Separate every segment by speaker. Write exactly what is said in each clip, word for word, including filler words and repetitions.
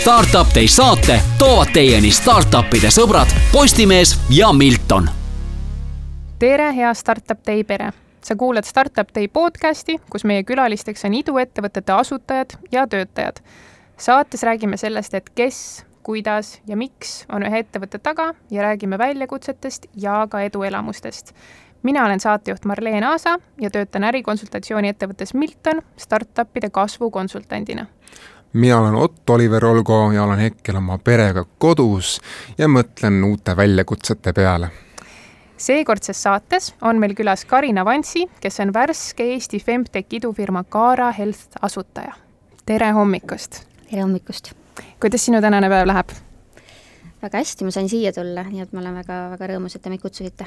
Speaker 1: Startup Day saate toovad teieni startupide sõbrad Postimees ja Milton.
Speaker 2: Tere, hea Startup Day pere! Sa kuulad Startup Day podcasti, kus meie külalisteks on iduettevõtete asutajad ja töötajad. Saates räägime sellest, et kes, kuidas ja miks on ühe ettevõtte taga ja räägime väljakutsetest ja ka eduelamustest. Mina olen saatejuht Marleen Aasa ja töötan ärikonsultatsiooni ettevõttes Milton startupide kasvukonsultandina.
Speaker 3: Mina olen Otto Oliver Olgo ja olen hetkel oma perega kodus ja mõtlen uute väljakutsete peale.
Speaker 2: Seekordses saates on meil külas Karina Vantsi, kes on värske Eesti Femtech idufirma Kaara Health asutaja. Tere hommikust!
Speaker 4: Tere hommikust!
Speaker 2: Kuidas sinu tänane päev läheb?
Speaker 4: Väga hästi, ma sain siia tulla, nii et ma olen väga, väga rõõmus, et te meid kutsusite.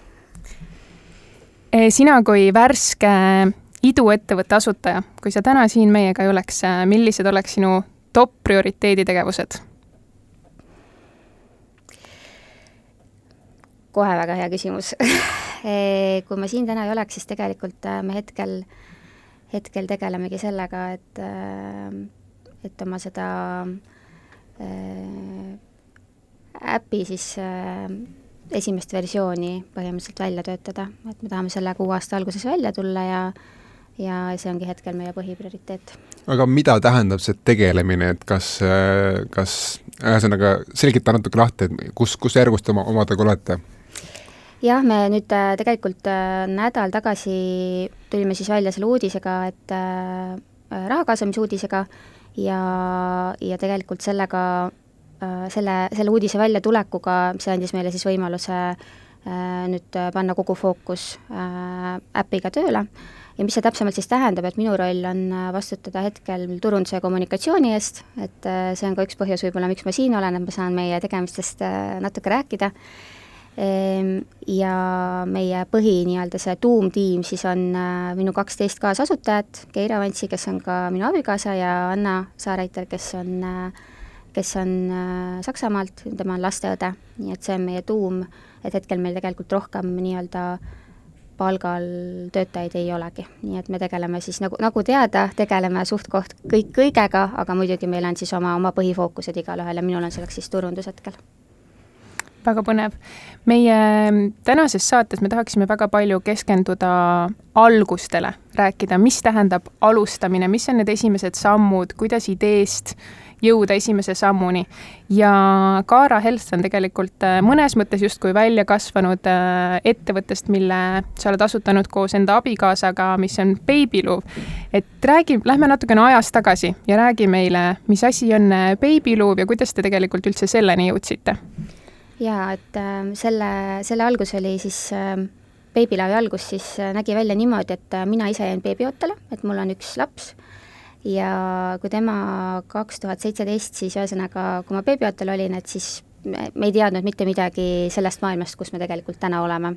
Speaker 2: Sina kui värske iduettevõtte asutaja, kui sa täna siin meiega ei oleks, millised oleks sinu top prioriteeditegevused?
Speaker 4: Kohe väga hea küsimus. Kui ma siin täna ei oleks, siis tegelikult me hetkel, hetkel tegelemegi sellega, et, et oma seda äpi siis esimest versiooni põhimõtteliselt välja töötada, et me tahame selle kuu aasta alguses välja tulla ja, ja see ongi hetkel meie põhiprioriteet.
Speaker 3: Aga mida tähendab see tegelemine, et kas, kas ühesõnaga selgita natuke lahti, et kus, kus järgust oma, omadega olete?
Speaker 4: Jah, me nüüd tegelikult nädal tagasi tulime siis välja selle uudisega, et raha kaasamise uudisega ja, ja tegelikult sellega Selle, selle uudise välja tulekuga, see andis meile siis võimaluse äh, nüüd panna kogu fookus äh, äpiga tööle. Ja mis see täpsemalt siis tähendab, et minu roll on vastutada hetkel turunduse ja kommunikatsiooni eest, et äh, see on ka üks põhjus võib-olla, miks ma siin olen, et ma saan meie tegemistest äh, natuke rääkida. Ehm, ja meie põhi nii-öelda see tuumtiim siis on äh, minu kaksteist kaasasutajat, Keira Vantsi, kes on ka minu abikaasa ja Anna Saareiter, kes on äh, kes on Saksamaalt, tema on lasteõde, nii et see on meie tuum, et hetkel meil tegelikult rohkem nii-öelda palgal töötajaid ei olegi. Nii et me tegeleme siis, nagu, nagu teada, tegeleme suht koht kõik kõigega, aga muidugi meil on siis oma, oma põhifookused igal ühel ja minul on selleks siis turundus hetkel.
Speaker 2: Väga põnev. Meie tänases saates me tahaksime väga palju keskenduda algustele, rääkida, mis tähendab alustamine, mis on need esimesed sammud, kuidas ideest jõuda esimese sammuni. Ja Kaara Health on tegelikult mõnes mõttes justkui välja kasvanud ettevõttest, mille sa oled asutanud koos enda abikaasaga, mis on Babyloo. Et räägi, lähme natukene ajas tagasi ja räägi meile, mis asi on Babyloo ja kuidas te tegelikult üldse selleni jõudsite?
Speaker 4: Jaa, et äh, selle, selle algus oli siis äh, Babyloovi algus siis äh, nägi välja niimoodi, et äh, mina ise jäin beebiootele, et mul on üks laps ja kui tema kaks tuhat seitseteist siis ühesõnaga, kui ma beebiootel olin, et siis me, me ei teadnud mitte midagi sellest maailmast, kus me tegelikult täna oleme.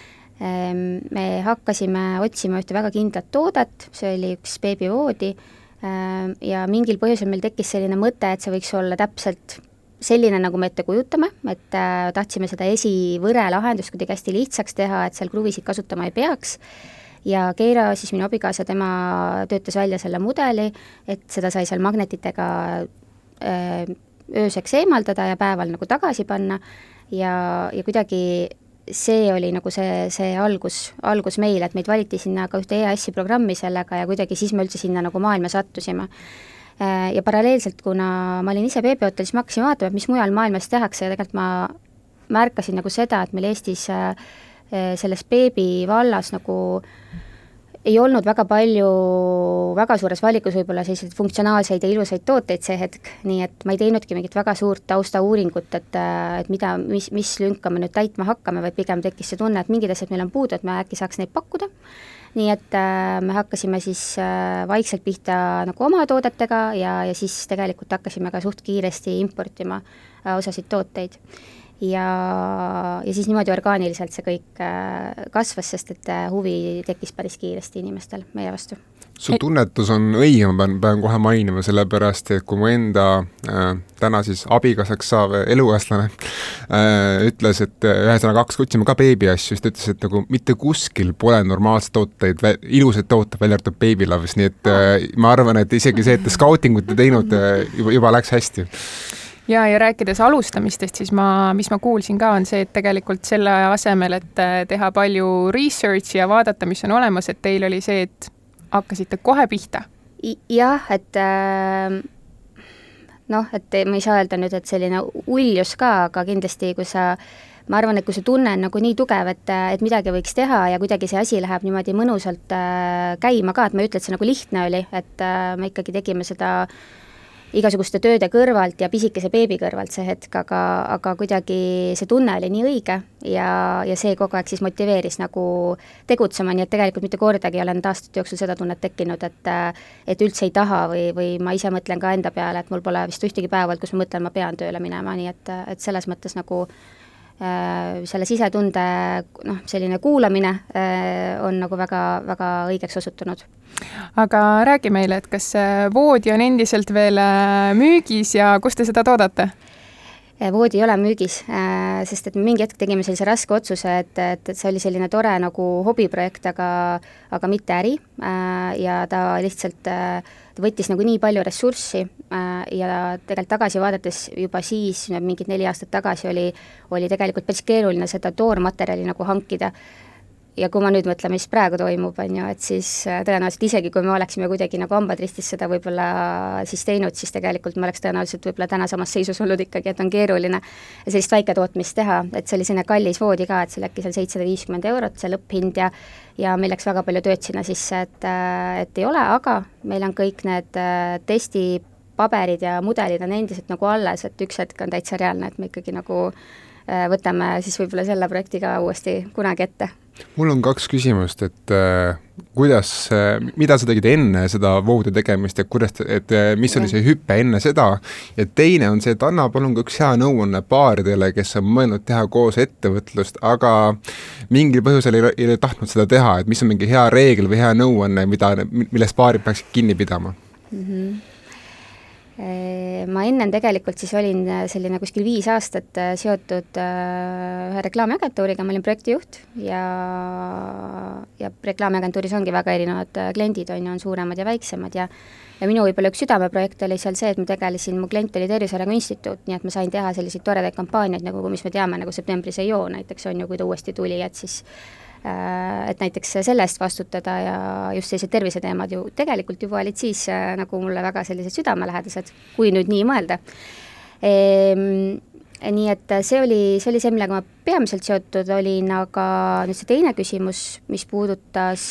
Speaker 4: Ähm, me hakkasime otsima ühte väga kindlat toodet, see oli üks beebivoodi ähm, ja mingil põhjusel meil tekkis selline mõte, et see võiks olla täpselt selline, nagu me ette kujutame, et äh, tahtsime seda esivõre lahendust kuidagi hästi lihtsaks teha, et seal kruvisid kasutama ei peaks ja Keira, siis minu abikaasa, tema töötas välja selle mudeli, et seda sai seal magnetitega äh, ööseks eemaldada ja päeval nagu tagasi panna ja, ja kuidagi see oli nagu see, see algus, algus meil, et meid valiti sinna ka ühte E A S-i programmi sellega ja kuidagi siis me üldse sinna nagu maailma sattusime. Ja paralleelselt, kuna ma olin ise beebiootel, siis ma hakkasin vaatama, et mis mujal maailmas tehakse ja tegelikult ma märkasin nagu seda, et meil Eestis selles beebi vallas nagu ei olnud väga palju, väga suures valikus võib-olla selliseid funktsionaalseid ja ilusaid tooteid see hetk, nii et ma ei teinudki mingit väga suurt taustauuringut, et, et mida, mis, mis lünka me nüüd täitma hakkame, vaid pigem tekkis see tunne, et mingid asjad meil on puudu, et me äkki saaks neid pakkuda. Nii et äh, me hakkasime siis äh, vaikselt pihta nagu oma toodetega ja, ja siis tegelikult hakkasime ka suht kiiresti importima äh, osasid tooteid. Ja, ja siis niimoodi orgaaniliselt see kõik äh, kasvas, sest et äh, huvi tekkis päris kiiresti inimestel meie vastu.
Speaker 3: su tunnetus on õige, ma pean, pean kohe mainima, sellepärast, et kui mu enda äh, täna siis abikasaks saav elukaaslane äh, ütles, et ühesõnaga kaks otsime ka beebiasju, siis ta ütles, et nagu mitte kuskil pole normaalseid tooteid, ilusaid tooteid välja arvatud Baby Loves, nii et äh, ma arvan, et isegi see, et te scoutingut ei teinud, äh, juba, juba läks hästi.
Speaker 2: Ja, ja rääkides alustamistest, siis ma, mis ma kuulsin ka, on see, et tegelikult selle asemel, et teha palju researchi ja vaadata, mis on olemas, et teil oli see, et hakkasite kohe pihta.
Speaker 4: Jah, et noh, et ma ei saa öelda nüüd, et selline uljus ka, aga kindlasti, kui sa, ma arvan, et kui see tunne on nagu nii tugev, et, et midagi võiks teha ja kuidagi see asi läheb niimoodi mõnusalt käima ka, et ma ei ütle, et see nagu lihtne oli, et me ikkagi tegime seda igasuguste tööde kõrvalt ja pisikese beebi kõrvalt see hetk, aga, aga kuidagi see tunne oli nii õige ja, ja see kogu aeg siis motiveeris nagu tegutsema, nii et tegelikult mitte kordagi olen aastate jooksul seda tunnet tekkinud, et, et üldse ei taha või, või ma ise mõtlen ka enda peale, et mul pole vist ühtegi päeval, kus ma mõtlen, ma pean tööle minema, nii et, et selles mõttes nagu äh, selle sisetunde noh, selline kuulamine äh, on nagu väga, väga õigeks osutunud.
Speaker 2: Aga räägi meile, et kas voodi on endiselt veel müügis ja kus te seda toodate?
Speaker 4: Voodi ei ole müügis, sest et me mingi hetk tegime sellise raske otsuse, et, et, et see oli selline tore nagu hobiprojekt, aga, aga mitte äri ja ta lihtsalt ta võttis nagu nii palju ressurssi ja tegelikult tagasi vaadates juba siis, mingid neli aastat tagasi oli, oli tegelikult päris keeruline seda toormaterjali nagu hankida. Ja kui ma nüüd mõtlen, mis praegu toimub, on ju, et siis tõenäoliselt isegi, kui me oleksime kuidagi nagu hambad ristis seda võib-olla siis teinud, siis tegelikult me oleks tõenäoliselt võib-olla täna samas seisus olnud ikkagi, et on keeruline sellist väiketootmist teha, et see oli selline kallis voodi ka, et see oli äkki seal seitsesada viiskümmend eurot, see lõpphind ja ja meil läks väga palju tööd sinna sisse, et, et ei ole, aga meil on kõik need testipaberid ja mudelid on endiselt nagu alles, et üks hetk on täitsa reaalne, et me ikkagi nagu võtame siis võib-olla selle projektiga uuesti kunagi ette.
Speaker 3: Mul on kaks küsimust, et äh, kuidas, mida sa tegid enne seda voodi tegemist ja kuidas, et mis oli see hüppe enne seda ja teine on see, et anna palun ka üks hea nõuanne paaridele, kes on mõelnud teha koos ettevõtlust, aga mingil põhjusel ei, ei tahtnud seda teha, et mis on mingi hea reegel või hea nõuanne, mida, millest paarid peaksid kinni pidama? Mm-hmm.
Speaker 4: Ma ennem tegelikult siis olin selline kuskil viis aastat seotud ühe reklaamiagentuuriga, ma olin projektijuht ja, ja reklaamiagentuuris ongi väga erinevad kliendid, on, on suuremad ja väiksemad ja ja minu võib-olla üks südameprojekt oli seal see, et ma tegelesin, mu klient oli Tervise Arengu Instituut, nii et ma sain teha selliseid toredaid kampaaniaid, nagu mis me teame, nagu septembris ei joo näiteks on ju, kui ta uuesti tuli, et siis et näiteks selle eest vastutada ja just sellised terviseteemad ju tegelikult juba olid siis nagu mulle väga sellised südamelähedased, kui nüüd nii mõelda. Ehm, nii et see oli, see oli see, millega ma peamiselt seotud olin, aga nüüd see teine küsimus, mis puudutas,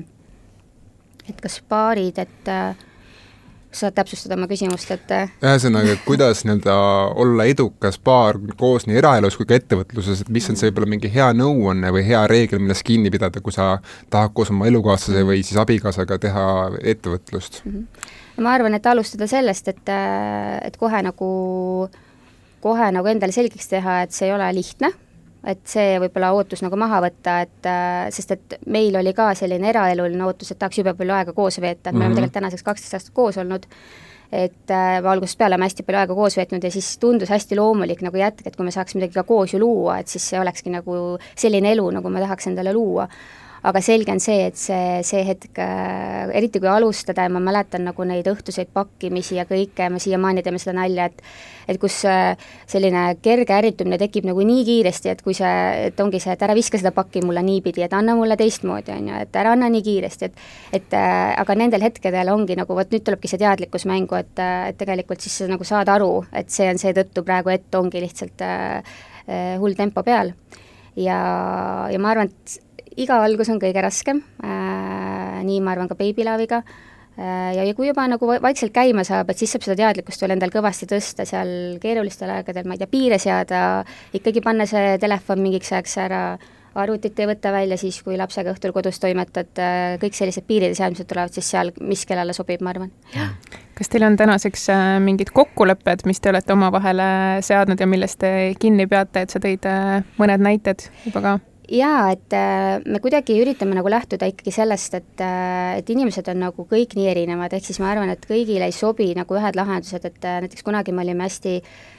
Speaker 4: et kas paarid, et saad täpsustada oma küsimust, et
Speaker 3: ühesõnaga, kuidas nii-öelda olla edukas paar koos nii eraelus kui ka ettevõtluses, et mis on see võib-olla mingi hea nõuanne või hea reegel, millest kinni pidada, kui sa tahad koos oma elukaaslase või siis abikaasaga teha ettevõtlust?
Speaker 4: Ma arvan, et alustada sellest, et, et kohe nagu kohe nagu endale selgeks teha, et see ei ole lihtne, et see võib-olla ootus nagu maha võtta, et sest et meil oli ka selline eraeluline ootus, et tahaks jube palju aega koos veeta, et me mm-hmm. oleme tegelikult tänaseks kaksteist aastat koos olnud, et äh, algusest peale oleme hästi palju aega koos veetnud ja siis tundus hästi loomulik nagu jätk, et kui me saaks midagi ka koos ju luua, et siis see olekski nagu selline elu, nagu me tahaks endale luua. Aga selge on see, et see, see hetk, eriti kui alustada ja ma mäletan nagu neid õhtuseid pakkimisi ja kõike, me siiamaani teeme seda nalja, et et kus selline kerge ärritumine tekib nagu nii kiiresti, et kui see, et ongi see, et ära viska seda pakki mulle niipidi, et anna mulle teistmoodi, on ju, et ära anna nii kiiresti, et et aga nendel hetkedel ongi nagu, vot nüüd tulebki see teadlikkus mängu, et, et tegelikult siis nagu saad aru, et see on seetõttu praegu, et ongi lihtsalt äh, hull tempo peal. Ja, ja ma arvan, et iga algus on kõige raskem, äh, nii ma arvan ka Baby Love'iga äh, ja, ja kui juba nagu vaikselt käima saab, et siis saab seda teadlikkust veel endal kõvasti tõsta seal keerulistel aegadel, ma ei tea, piire seada, ikkagi panna see telefon mingiks ajaks ära, arvutit ei võtta välja siis, kui lapsega õhtul kodus toimetad, äh, kõik sellised piiride seadmised tulevad siis seal, mis kellele sobib, ma arvan.
Speaker 2: Kas teil on tänaseks äh, mingid kokkulepped, mis te olete omavahele seadnud ja millest te kinni peate, et sa tõid äh, mõned näited juba ka?
Speaker 4: jaa, et me kuidagi üritame nagu lähtuda ikkagi sellest, et, et inimesed on nagu kõik nii erinevad, ehk siis ma arvan, et kõigile ei sobi nagu ühed lahendused, et näiteks kunagi me olime hästi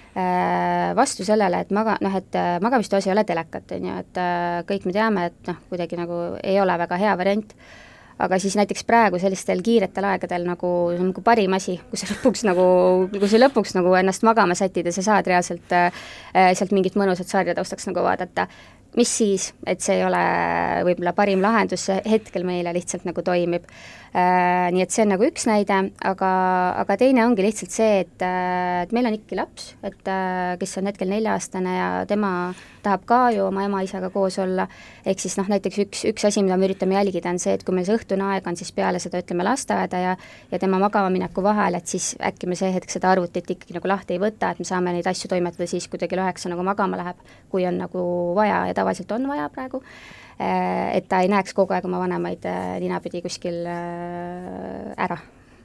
Speaker 4: vastu sellele, et maga-, noh, et magamistoas ei ole telekat, on ju, et kõik me teame, et noh, kuidagi nagu ei ole väga hea variant, aga siis näiteks praegu sellistel kiiretel aegadel nagu, nagu parim asi, kui sa lõpuks nagu, kui sa lõpuks nagu ennast magama sätid ja sa saad reaalselt äh, sealt mingit mõnusat sarja taustaks nagu vaadata, mis siis, et see ei ole võib-olla parim lahendus, see hetkel meile lihtsalt nagu toimib. Äh, nii et see on nagu üks näide, aga, aga teine ongi lihtsalt see, et, et meil on ikkagi laps, et kes on hetkel nelja-aastane ja tema tahab ka ju oma ema-isaga koos olla, ehk siis noh, näiteks üks, üks asi, mida me üritame jälgida, on see, et kui meil see õhtune aeg on siis peale seda, ütleme, lasteaeda ja, ja tema magama-mineku vahel, et siis äkki me see hetk seda arvutit ikkagi nagu lahti ei võta, et me saame neid asju toimetada siis, kui ta kell üheksa nagu magama läheb, kui on nagu vaja ja tavaliselt on vaja praegu, et ta ei näeks kogu aeg oma vanemaid ninapidi kuskil ära.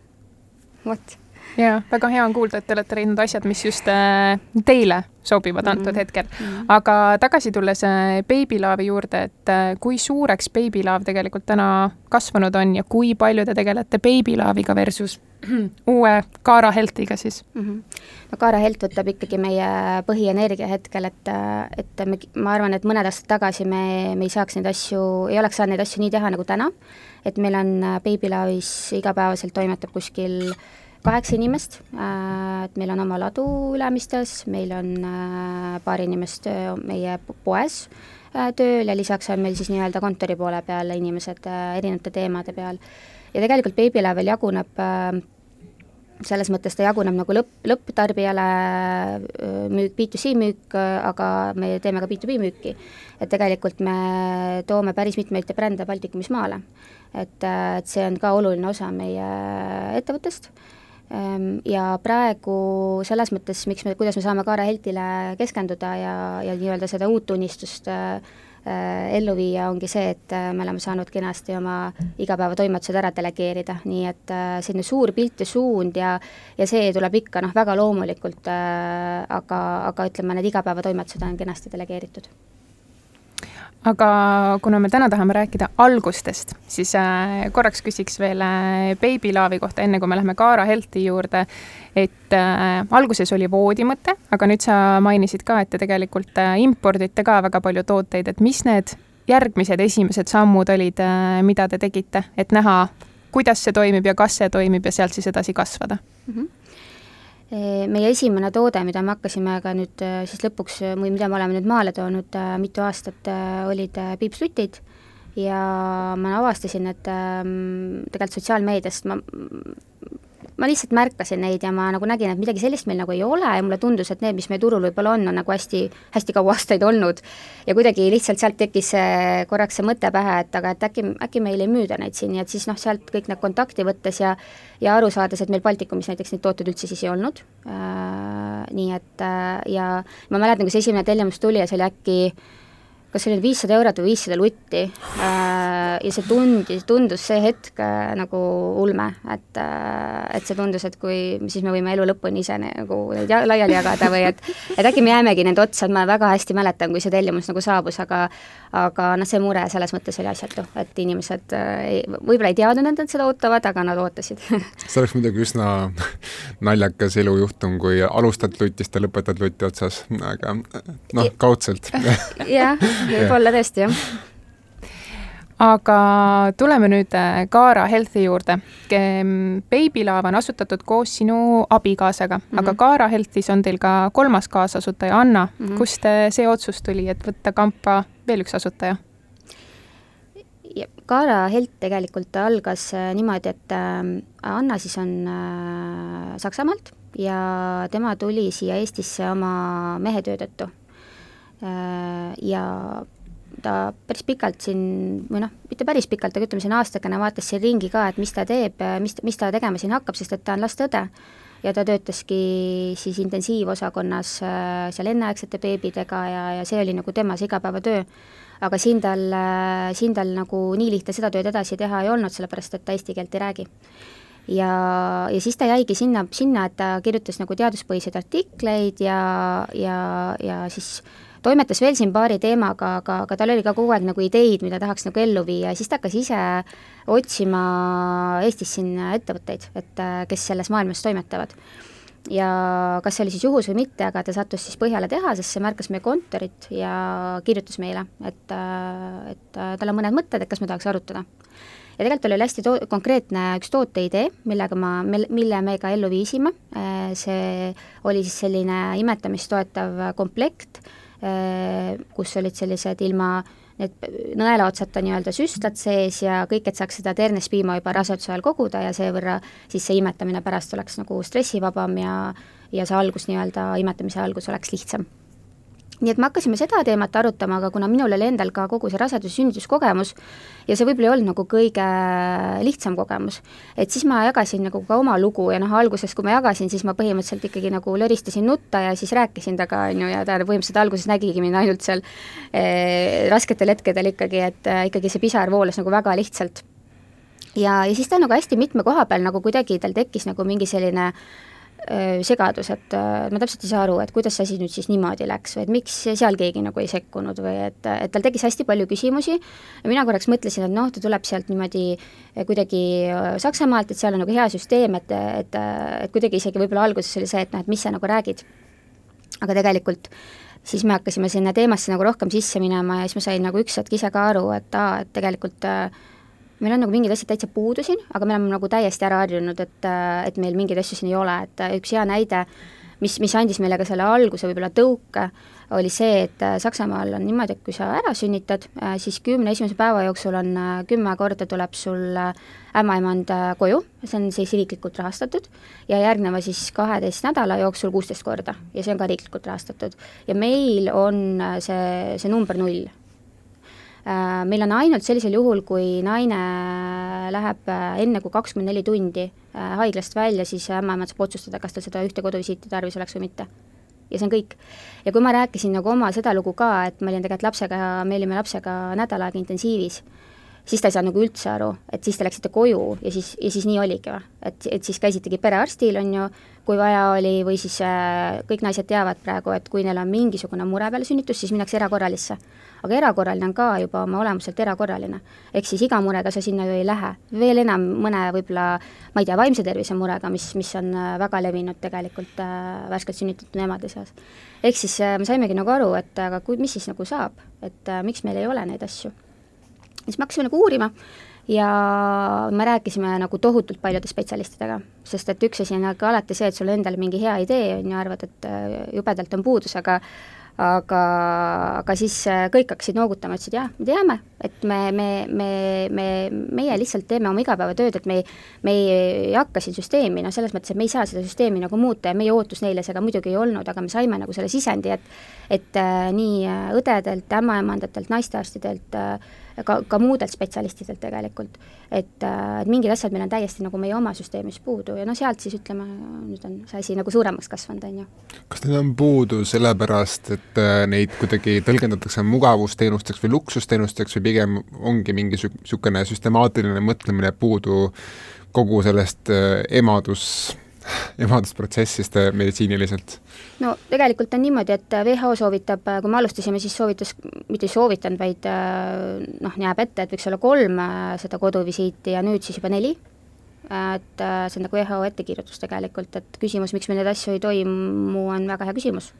Speaker 4: Vot.
Speaker 2: Jaa, väga hea on kuulda, et te olete leidnud asjad, mis just teile sobivad antud mm-hmm. hetkel. Mm-hmm. Aga tagasi tulles Babylaavi juurde, et kui suureks Babylaav tegelikult täna kasvanud on ja kui palju te tegelete Babylaaviga versus uue Kaara Healthiga siis?
Speaker 4: Mm-hmm. No Kaara Health võtab ikkagi meie põhienergia hetkel, et, et me, ma arvan, et mõned aastad tagasi me, me ei saaks neid asju, ei oleks saanud neid asju nii teha nagu täna, et meil on Babylaavis igapäevaselt toimetab kuskil kaheksa inimest, et meil on oma ladu Ülemistes, meil on paar inimest meie poes tööl ja lisaks on meil siis nii-öelda kontori poole peal inimesed erinevate teemade peal. Ja tegelikult Babylaavel jaguneb, selles mõttes ta jaguneb nagu lõpp, lõpptarbijale müük, B two C müük, aga me teeme ka B two B müüki. Et tegelikult me toome päris mitmeid brände Baltikumis maale. Et, et see on ka oluline osa meie ettevõttest. Ja praegu selles mõttes, miks me, kuidas me saame Kaara Healthile keskenduda ja, ja nii-öelda seda uut tunnistust äh, ellu viia, ongi see, et me oleme saanud kenasti oma igapäevatoimetused ära delegeerida, nii et äh, selline suur pilt ja suund ja, ja see tuleb ikka noh, väga loomulikult, äh, aga, aga ütleme, need igapäevatoimetused on kenasti delegeeritud.
Speaker 2: Aga kuna me täna tahame rääkida algustest, siis äh, korraks küsiks veel äh, Babylaavi kohta, enne kui me läheme Kaara Healthi juurde, et äh, alguses oli voodimõte, aga nüüd sa mainisid ka, et te tegelikult äh, impordite ka väga palju tooteid, et mis need järgmised esimesed sammud olid, äh, mida te tegite, et näha, kuidas see toimib ja kas see toimib ja sealt siis edasi kasvada? Mm-hmm.
Speaker 4: Meie esimene toode, mida me hakkasime ka nüüd siis lõpuks, või mida me oleme nüüd maale toonud mitu aastat, olid piipslutid ja ma avastasin, et tegelikult sotsiaalmeediast ma, ma lihtsalt märkasin neid ja ma nagu nägin, et midagi sellist meil nagu ei ole ja mulle tundus, et need, mis meie turul võib-olla on, on nagu hästi, hästi kaua aastaid olnud ja kuidagi lihtsalt sealt tekkis korraks see mõte pähe, et aga et äkki, äkki meil ei müüda neid siin, et siis noh, sealt kõik need kontakti võttes ja, ja aru saades, et meil Baltikumis näiteks neid tooted üldse siis ei olnud, äh, nii et äh, ja ma mäletan, kui see esimene tellimus tuli ja see oli äkki kas see oli viissada eurot või viissada lutti äh, ja see tundis, tundus see hetk äh, nagu ulme, et, äh, et see tundus, et kui siis me võime elu lõpuni ise nagu neid laiali jagada või et, et äkki me jäämegi nende otsa, et ma väga hästi mäletan, kui see tellimus nagu saabus, aga aga noh, see mure selles mõttes oli asjatu, et inimesed äh, võib-olla ei teadnud, et nad seda ootavad, aga nad ootasid.
Speaker 3: See oleks muidugi üsna naljakas elujuhtum, kui alustad lutist ja lõpetad lutti otsas, aga noh, kaudselt.
Speaker 4: Jah, võib-olla tõesti, jah.
Speaker 2: Aga tuleme nüüd Kaara Healthi juurde. Babylaav on asutatud koos sinu abikaasaga, mm-hmm. aga Kaara Healthis on teil ka kolmas kaasasutaja, Anna. Mm-hmm. Kust see otsus tuli, et võtta kampa veel üks asutaja?
Speaker 4: Kaara Health tegelikult algas niimoodi, et Anna siis on Saksamaalt ja tema tuli siia Eestisse oma mehetöö tõttu. Ja ta päris pikalt siin, või noh, mitte päris pikalt, aga ütleme siin aastakene vaatas siin ringi ka, et mis ta teeb, mis, mis ta tegema siin hakkab, sest et ta on lastõde ja ta töötaski siis intensiivosakonnas seal enneaegsete beebidega ja, ja see oli nagu temas igapäevatöö. Aga siin tal, siin tal nagu nii lihtne seda tööd edasi teha ei olnud, sellepärast et ta eesti keelt ei räägi. Ja, ja siis ta jäigi sinna, sinna, et ta kirjutas nagu teaduspõhiseid artikleid ja, ja, ja siis toimetas veel siin paari teemaga, aga, aga tal oli ka kogu aeg nagu ideid, mida tahaks nagu ellu viia ja siis ta hakkas ise otsima Eestis siin ettevõtteid, et kes selles maailmas toimetavad. Ja kas see oli siis juhus või mitte, aga ta sattus siis Põhjala tehasesse, märkas meie kontorit ja kirjutas meile, et, et tal on mõned mõtted, et kas me tahaks arutada. Ja tegelikult oli hästi to- konkreetne üks tooteidee, millega ma, mille me ka ellu viisime, see oli siis selline imetamist toetav komplekt, kus olid sellised ilma need nõelaotsata nii-öelda süstlad sees ja kõik, et saaks seda ternespiima juba raseduse ajal koguda ja seevõrra siis see imetamine pärast oleks nagu stressivabam ja, ja see algus nii-öelda, imetamise algus oleks lihtsam. Nii et me hakkasime seda teemat arutama, aga kuna minul oli endal ka kogu see rasedus- ja sünnituskogemus ja see võib-olla ei olnud nagu kõige lihtsam kogemus, et siis ma jagasin nagu ka oma lugu ja noh, alguses, kui ma jagasin, siis ma põhimõtteliselt ikkagi nagu löristasin nutta ja siis rääkisin taga, on ju, ja ta põhimõtteliselt alguses nägigi mind ainult seal eh, rasketel hetkedel ikkagi, et eh, ikkagi see pisar voolas nagu väga lihtsalt. Ja, ja siis ta nagu hästi mitme koha peal nagu kuidagi tal tekkis nagu mingi selline segadus, et ma täpselt ei saa aru, et kuidas see asi nüüd siis niimoodi läks või et miks seal keegi nagu ei sekkunud või et, et tal tekkis hästi palju küsimusi ja mina korraks mõtlesin, et noh, ta tuleb sealt niimoodi kuidagi Saksamaalt, et seal on nagu hea süsteem, et, et, et kuidagi isegi võib-olla alguses oli see, et noh, et mis sa nagu räägid. Aga tegelikult siis me hakkasime sinna teemasse nagu rohkem sisse minema ja siis ma sain nagu üks hetk ise ka aru, et aa, et tegelikult meil on nagu mingid asjad täitsa puudu siin, aga me oleme nagu täiesti ära harjunud, et, et meil mingeid asju siin ei ole, et üks hea näide, mis, mis andis meile ka selle alguse võib-olla tõuke, oli see, et Saksamaal on niimoodi, et kui sa ära sünnitad, siis kümne esimese päeva jooksul on kümme korda tuleb sul ämmaemand koju, see on siis riiklikult rahastatud, ja järgneva siis kaheteist nädala jooksul kuusteist korda ja see on ka riiklikult rahastatud. Ja meil on see, see number null. Meil on ainult sellisel juhul, kui naine läheb enne kui kakskümmend neli tundi haiglast välja, siis ämmaemand saab otsustada, kas ta seda ühte koduvisiiti tarvis oleks või mitte. Ja see on kõik. Ja kui ma rääkisin nagu oma seda lugu ka, et ma olin tegelikult lapsega, me olime lapsega nädal aega intensiivis, siis ta ei saa nagu üldse aru, et siis te läksite koju ja siis, ja siis nii oligi. Et, et siis käisitegi perearstil, on ju, kui vaja oli, või siis äh, kõik naised teavad praegu, et kui neil on mingisugune mure peale sünnitus, siis minnakse erakorralisse. Aga erakorraline on ka juba oma olemuselt erakorraline. Ehk siis iga murega sa sinna ju ei lähe. Veel enam mõne võib-olla, ma ei tea, vaimse tervise murega, mis, mis on väga levinud tegelikult äh, värskelt sünnitatud emade seas. Ehk siis äh, me saimegi nagu aru, et aga kui, mis siis nagu saab, et äh, miks meil ei ole neid asju. Siis me hakkasime nagu uurima ja me rääkisime nagu tohutult paljude spetsialistidega, sest et üks asi on aga alati see, et sul endal mingi hea idee on ja arvad, et jubedalt on puudus, aga aga, aga siis kõik hakkasid noogutama, ütlesid jah, me teame, et me, me, me, me, meie lihtsalt teeme oma igapäevatööd, et me, me ei hakka siin süsteemi, no selles mõttes, et me ei saa seda süsteemi nagu muuta ja meie ootus neile seda muidugi ei olnud, aga me saime nagu selle sisendi, et, et äh, nii õdedelt, ämmaemandatelt, naistearstidelt, ka, ka muudelt spetsialistidelt tegelikult, et, et mingid asjad meil on täiesti nagu meie oma süsteemis puudu ja no sealt siis ütleme, nüüd on see asi nagu suuremaks kasvanud, on ju.
Speaker 3: Kas need on puudu sellepärast, et neid kuidagi tõlgendatakse mugavusteenusteks või luksusteenusteks või pigem ongi mingi niisugune süstemaatiline mõtlemine puudu kogu sellest emadus emadusprotsessist meditsiiniliselt?
Speaker 4: No tegelikult on niimoodi, et W H O soovitab, kui me alustasime, siis soovitas, mitte ei soovitanud, vaid noh, näeb ette, et võiks olla kolm seda koduvisiiti ja nüüd siis juba neli. Et see on nagu W H O ettekirjutus tegelikult, et küsimus, miks meil neid asju ei toimu, on väga hea küsimus.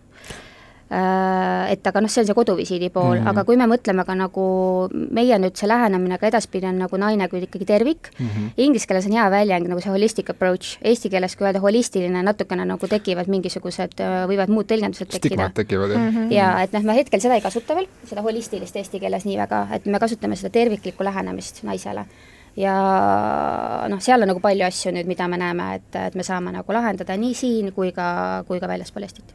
Speaker 4: Et aga noh, see on see koduvisiidi pool, mm -hmm. aga kui me mõtleme ka nagu meie nüüd see lähenemine ka edaspidi on nagu naine kui ikkagi tervik, mm -hmm. inglise keeles on hea väljend nagu see holistic approach, eesti keeles kui öelda holistiline, natukene nagu tekivad mingisugused, võivad muud tõlgendused tekkida.
Speaker 3: Stigmad tekivad, jah.
Speaker 4: Mm -hmm. Ja et noh, me hetkel seda ei kasuta veel, seda holistilist eesti keeles nii väga, et me kasutame seda terviklikku lähenemist naisele. Ja noh, seal on nagu palju asju nüüd, mida me näeme, et, et me saame nagu lahendada nii siin kui ka, kui ka väljaspool Eestit.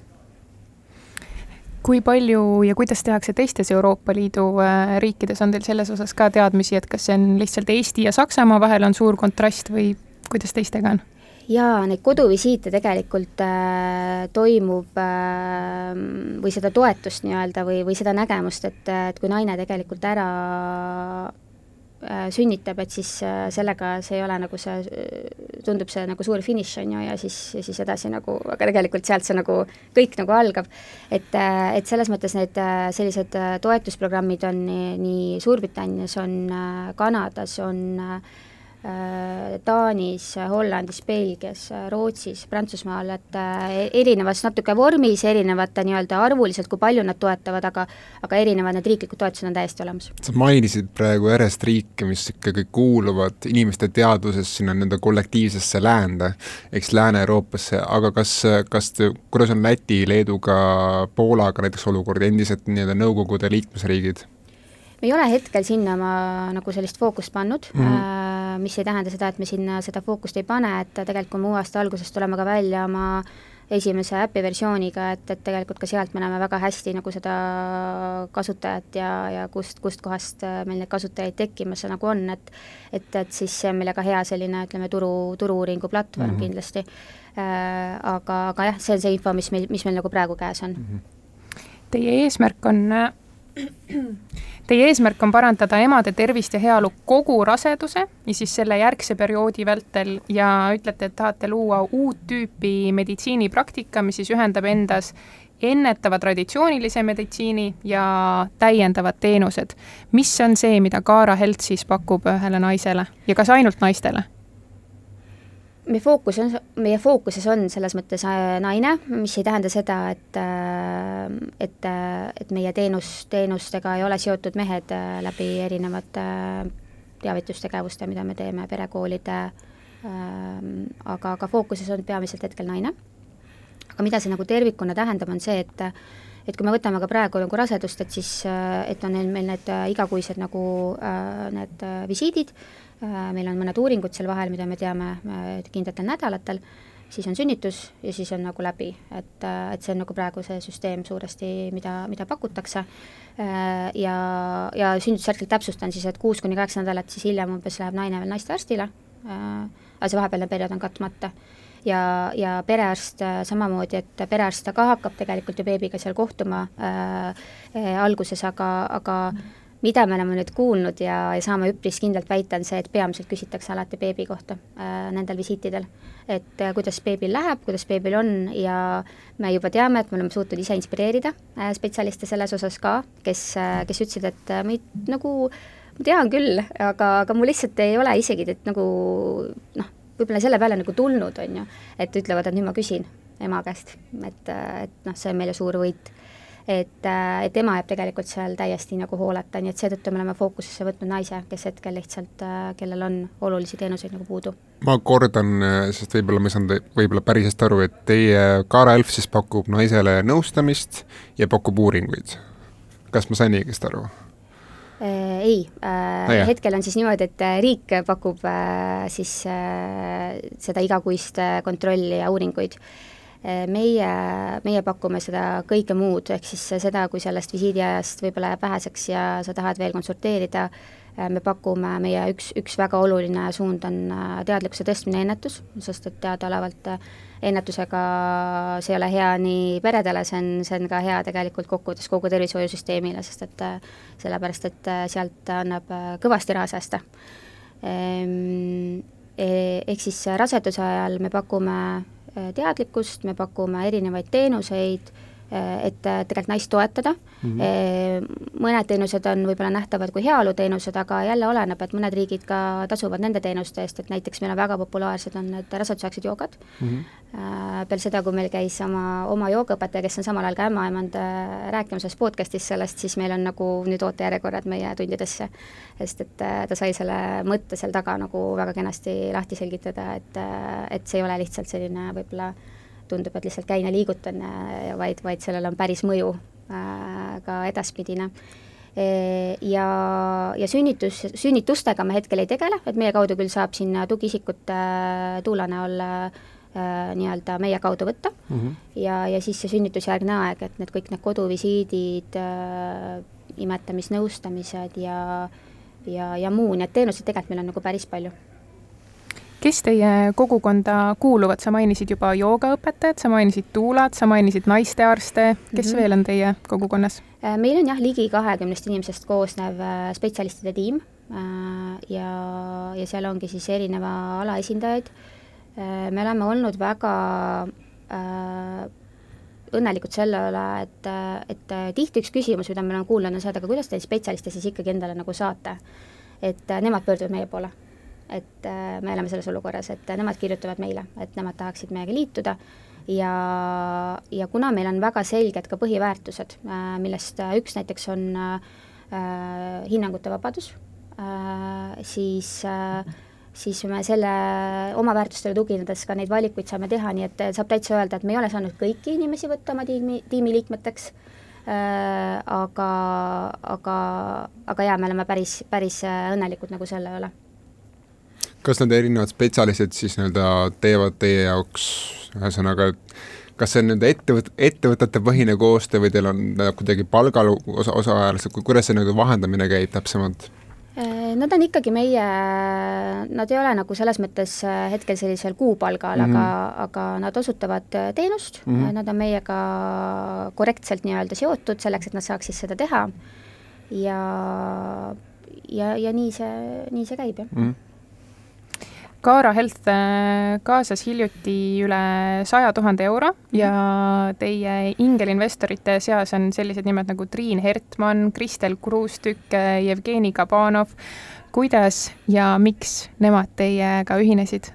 Speaker 2: Kui palju ja kuidas tehakse teistes Euroopa Liidu riikides, on teil selles osas ka teadmisi, et kas see on lihtsalt Eesti ja Saksamaa vahel on suur kontrast või kuidas teistega on?
Speaker 4: Jaa, neid koduvisiite tegelikult äh, toimub äh, või seda toetust nii-öelda või, või seda nägemust, et, et kui naine tegelikult ära äh, sünnitab, et siis äh, sellega see ei ole nagu see tundub see nagu suur finiš on ju, ja siis, ja siis edasi nagu, aga tegelikult sealt see nagu kõik nagu algab. Et, et selles mõttes need sellised toetusprogrammid on nii, nii Suurbritannias, on Kanadas, on Taanis, Hollandis, Belgias, Rootsis, Prantsusmaal, et erinevas natuke vormis, erinevate nii-öelda arvuliselt, kui palju nad toetavad, aga aga erinevad need riiklikud toetused on täiesti olemas. Sa
Speaker 3: mainisid praegu järjest riike, mis ikkagi kuuluvad inimeste teadvuses sinna nende kollektiivsesse läände, eks Lääne-Euroopasse, aga kas, kas te, kuidas on Läti, Leeduga, Poolaga näiteks olukord, endised nii-öelda nõukogude liikmesriigid?
Speaker 4: Me ei ole hetkel sinna ma nagu sellist fookust pannud, mm-hmm. mis ei tähenda seda, et me sinna seda fookust ei pane, et tegelikult kui me uue aasta algusest tuleme ka välja oma esimese äpi versiooniga, et, et tegelikult ka sealt me näeme väga hästi nagu seda kasutajat ja, ja kust, kust kohast meil neid kasutajaid tekkimas nagu on, et et, et siis see on meile ka hea selline, ütleme, turu, turu-uuringu platvorm mm-hmm. kindlasti. Äh, aga, aga jah, see on see info, mis meil, mis meil nagu praegu käes on.
Speaker 2: Mm-hmm. Teie eesmärk on Teie eesmärk on parandada emade tervist ja heaolu kogu raseduse ja siis selle järgse perioodi vältel ja ütlete, et tahate luua uut tüüpi meditsiinipraktika, mis siis ühendab endas ennetava traditsioonilise meditsiini ja täiendavad teenused. Mis on see, mida Kaara Health siis pakub ühele naisele ja kas ainult naistele?
Speaker 4: Meie, fookus on, meie fookuses on selles mõttes naine, mis ei tähenda seda, et, et, et meie teenus, teenustega ei ole seotud mehed läbi erinevate teavitustegevuste, mida me teeme perekoolide, aga, aga fookuses on peamiselt hetkel naine. Aga mida see nagu tervikuna tähendab, on see, et et kui me võtame ka praegu nagu rasedust, et siis et on meil need igakuised nagu need visiidid, meil on mõned uuringud seal vahel, mida me teame kindlatel nädalatel, siis on sünnitus ja siis on nagu läbi, et, et see on nagu praegu see süsteem suuresti, mida, mida pakutakse ja, ja sünnitusjärgselt täpsustan siis, et kuus kuni kaheksa nädalat siis hiljem umbes läheb naine veel naistearstile, aga see vahepealne periood on katmata. Ja, ja perearst samamoodi, et perearst ka hakkab tegelikult ju beebiga seal kohtuma äh, äh, alguses, aga, aga mida me oleme nüüd kuulnud ja, ja saame üpris kindlalt väita, on see, et peamiselt küsitakse alati beebi kohta äh, nendel visiitidel. Et äh, kuidas beebil läheb, kuidas beebil on ja me juba teame, et me oleme suutnud ise inspireerida äh, spetsialiste selles osas ka, kes, äh, kes ütlesid, et äh, meid nagu, ma tean küll, aga, aga mul lihtsalt ei ole isegi, et nagu noh, võib-olla selle peale nagu tulnud, on ju, et ütlevad, et nüüd ma küsin ema käest, et, et noh, see on meile suur võit. Et, et ema jääb tegelikult seal täiesti nagu hooleta, nii et seetõttu me oleme fookusesse võtnud naise, kes hetkel lihtsalt, kellel on olulisi teenuseid nagu puudu.
Speaker 3: Ma kordan, sest võib-olla ma saan te, võib-olla päris hästi aru, et teie Kaara Health siis pakub naisele nõustamist ja pakub uuringuid. Kas ma sain õigesti aru?
Speaker 4: Ei, äh, hetkel on siis niimoodi, et riik pakub äh, siis äh, seda igakuist kontrolli ja uuringuid. Meie, meie pakume seda kõike muud, ehk siis seda, kui sellest visiidiajast võib-olla jääb väheseks ja sa tahad veel konsulteerida, me pakume, meie üks, üks väga oluline suund on teadlikkuse tõstmine ennetus, sest et teadaolevalt ennetusega see ei ole hea nii peredele, see on, see on ka hea tegelikult kokkuvõttes kogu tervishoiusüsteemile, sest et sellepärast, et sealt annab kõvasti raha säästa. Ehk siis raseduse ajal me pakume teadlikkust, me pakume erinevaid teenuseid, et tegelikult naist toetada. Mm-hmm. Mõned teenused on võib-olla nähtavad kui heaoluteenused, aga jälle oleneb, et mõned riigid ka tasuvad nende teenuste eest, et näiteks meil on väga populaarsed on need rasedusaegsed joogad. Mm-hmm. Peale seda, kui meil käis oma, oma joogaõpetaja, kes on samal ajal ka ämmaemand rääkimises podcastis sellest, siis meil on nagu nüüd ootejärjekorrad meie tundidesse, sest et ta sai selle mõtte seal taga nagu väga kenasti lahti selgitada, et, et see ei ole lihtsalt selline võib-olla tundub, et lihtsalt käin ja liigutan, vaid, vaid sellel on päris mõju äh, ka edaspidine. E, ja, ja sünnitus, sünnitustega me hetkel ei tegele, et meie kaudu küll saab sinna tugiisikut äh, tuula näol äh, nii-öelda meie kaudu võtta mm-hmm. ja, ja siis see sünnitusjärgne aeg, et need kõik need koduvisiidid, äh, imetamisnõustamised ja, ja, ja muu, need teenused tegelikult meil on nagu päris palju.
Speaker 2: Kes teie kogukonda kuuluvad? Sa mainisid juba joogaõpetajad, sa mainisid tuulad, sa mainisid naistearste. Kes mm-hmm. veel on teie kogukonnas?
Speaker 4: Meil on jah ligi kahekümnest inimesest koosnev spetsialistide tiim ja, ja seal ongi siis erineva ala esindajaid. me oleme olnud väga äh, õnnelikud selle üle, et, et tihti üks küsimus, mida me oleme kuulnud, on see, et aga kuidas te spetsialiste siis ikkagi endale nagu saate. Et nemad pöörduvad meie poole, et me oleme selles olukorras, et nemad kirjutavad meile, et nemad tahaksid meiega liituda ja, ja kuna meil on väga selged ka põhiväärtused, millest üks näiteks on äh, hinnangute vabadus, äh, siis äh, siis me selle oma väärtustele tuginedes ka neid valikuid saame teha, nii et saab täitsa öelda, et me ei ole saanud kõiki inimesi võtta oma tiimi, tiimi liikmeteks, äh, aga, aga, aga jaa, me oleme päris, päris õnnelikud nagu selle üle.
Speaker 3: Kas need erinevad spetsialistid siis nii-öelda teevad teie jaoks, ühesõnaga, kas see on nii-öelda ettevõt, ettevõtete põhine koostöö või teil on kuidagi palgal osa, osaajaliselt, kuidas see nii-öelda vahendamine käib täpsemalt?
Speaker 4: Nad on ikkagi meie, nad ei ole nagu selles mõttes hetkel sellisel kuupalgal, mm -hmm. aga, aga nad osutavad teenust, mm -hmm. nad on meiega korrektselt nii-öelda seotud selleks, et nad saaks siis seda teha ja, ja, ja nii see, nii see käib, jah. Mm -hmm.
Speaker 2: Kaara Health kaasas hiljuti üle saja tuhande euro ja teie ingelinvestorite seas on sellised nimed nagu Triin Hertmann, Kristel Kruustükk, Jevgeni Kabanov. Kuidas ja miks nemad teiega ühinesid?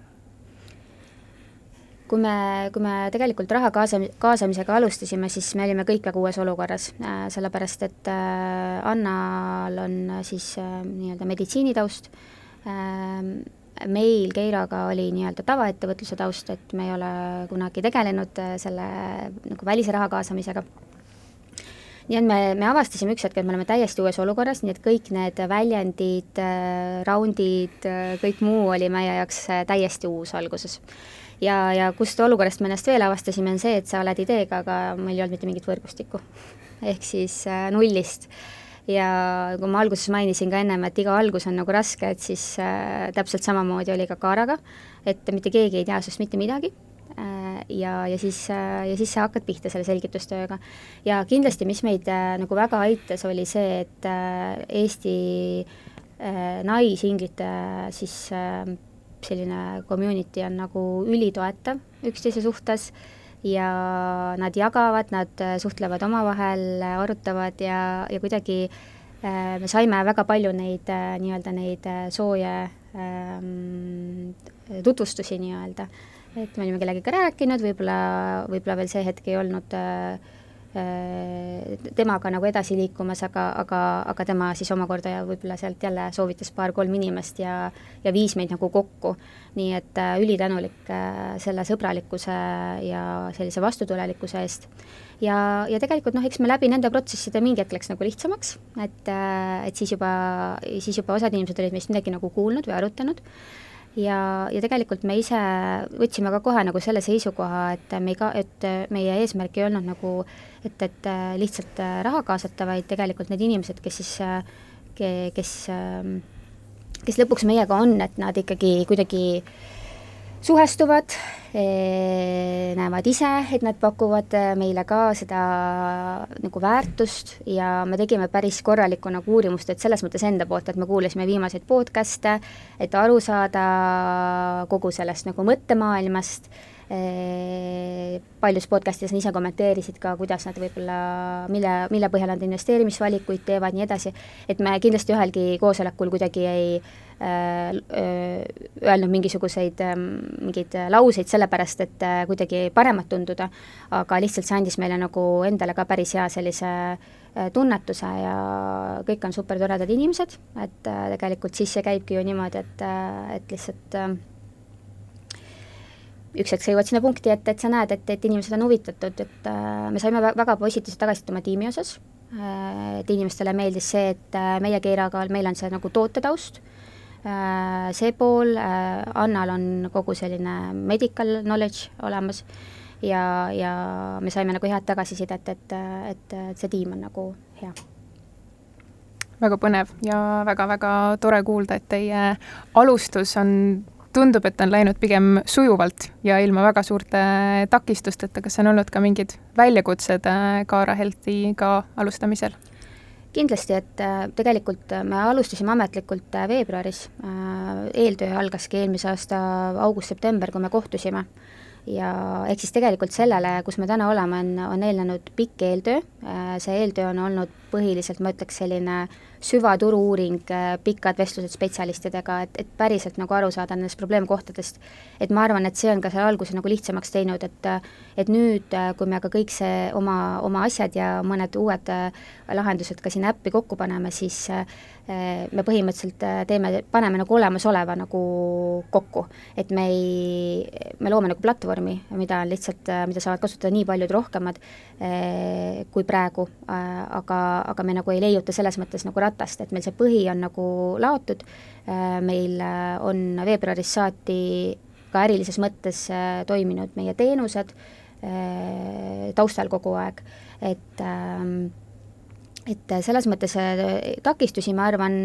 Speaker 4: Kui me, kui me tegelikult raha kaasam, kaasamisega alustasime, siis me olime kõik väga uues olukorras, äh, sellepärast et äh, Annal on siis äh, nii-öelda meditsiinitaust, äh, meil Keiraga oli nii-öelda tavaettevõtluse taust, et me ei ole kunagi tegelenud selle nagu välise raha kaasamisega. Nii et me, me avastasime üks hetk, et me oleme täiesti uues olukorras, nii et kõik need väljendid, raundid, kõik muu oli meie jaoks täiesti uus alguses. Ja, ja kust olukorrast me ennast veel avastasime, on see, et sa oled ideega, aga meil ei olnud mitte mingit võrgustikku. Ehk siis nullist. Ja kui ma alguses mainisin ka ennem, et iga algus on nagu raske, et siis äh, täpselt samamoodi oli ka Kaaraga, et mitte keegi ei tea sest mitte midagi äh, ja, ja, siis, äh, ja siis sa hakkad pihta selle selgitustööga. Ja kindlasti, mis meid äh, nagu väga aitas, oli see, et äh, Eesti äh, naisinglite äh, siis äh, selline community on nagu ülitoetav üksteise suhtes ja nad jagavad, nad suhtlevad omavahel, arutavad ja, ja kuidagi äh, me saime väga palju neid äh, nii-öelda neid sooje ähm, tutvustusi nii-öelda, et me olime kellegagi rääkinud, võib-olla, võib-olla veel see hetk ei olnud äh, temaga nagu edasi liikumas, aga, aga, aga tema siis omakorda ja võib-olla sealt jälle soovitas paar-kolm inimest ja, ja viis meid nagu kokku. Nii et äh, ülitänulik äh, selle sõbralikkuse ja sellise vastutulelikkuse eest. Ja, ja tegelikult noh, eks me läbi nende protsesside mingi hetk läks nagu lihtsamaks, et, äh, et siis, juba, siis juba osad inimesed olid meist midagi nagu kuulnud või arutanud. Ja, ja tegelikult me ise võtsime ka kohe nagu selle seisukoha, et, me ka, et meie eesmärk ei olnud nagu, et, et lihtsalt raha kaasata, vaid tegelikult need inimesed, kes siis, kes, kes lõpuks meiega on, et nad ikkagi kuidagi suhestuvad, näevad ise, et nad pakuvad meile ka seda nagu väärtust ja me tegime päris korralikku nagu uurimust, et selles mõttes enda poolt, et me kuulasime viimaseid podcast'e, et aru saada kogu sellest nagu mõttemaailmast. Paljus podcastis ise kommenteerisid ka, kuidas nad võib-olla, mille, mille põhjal nad investeerimisvalikuid teevad, nii edasi, et me kindlasti ühelgi koosolekul kuidagi ei äh, öelnud mingisuguseid äh, mingeid lauseid sellepärast, et äh, kuidagi paremat tunduda, aga lihtsalt see andis meile nagu endale ka päris hea sellise äh, tunnetuse ja kõik on super toredad inimesed, et äh, tegelikult siis see käibki ju niimoodi, et, äh, et lihtsalt äh, üks hetk sa jõuad sinna punkti, et, et sa näed, et, et inimesed on huvitatud, et äh, me saime väga positiivselt tagasi oma tiimi osas, äh, et inimestele meeldis see, et äh, meie Keiraga meil on see nagu tootetaust, äh, see pool, äh, Annal on kogu selline medical knowledge olemas ja, ja me saime nagu head tagasisidet, et, et, et, et see tiim on nagu hea.
Speaker 2: Väga põnev ja väga-väga tore kuulda, et teie alustus on tundub, et on läinud pigem sujuvalt ja ilma väga suurte takistusteta. Kas on olnud ka mingid väljakutsed Kaara Healthi ka alustamisel?
Speaker 4: kindlasti, et tegelikult me alustasime ametlikult veebruaris, eeltöö algaski eelmise aasta august-september, kui me kohtusime. Ja ehk siis tegelikult sellele, kus me täna oleme, on, on eelnenud pikk eeltöö, see eeltöö on olnud põhiliselt, ma ütleks, selline süvaturu-uuring, pikad vestlused spetsialistidega, et, et päriselt nagu aru saada nendest probleemkohtadest. Et ma arvan, et see on ka selle alguse nagu lihtsamaks teinud, et, et nüüd, kui me ka kõik see oma, oma asjad ja mõned uued lahendused ka siin äppi kokku paneme, siis me põhimõtteliselt teeme, paneme nagu olemasoleva nagu kokku, et me ei, me loome nagu platvormi, mida on lihtsalt, mida saavad kasutada nii paljud rohkemad kui praegu, aga, aga me nagu ei leiuta selles mõttes nagu ratast, et meil see põhi on nagu laotud, meil on veebruaris saati ka ärilises mõttes toiminud meie teenused taustal kogu aeg, et et selles mõttes takistusi, ma arvan,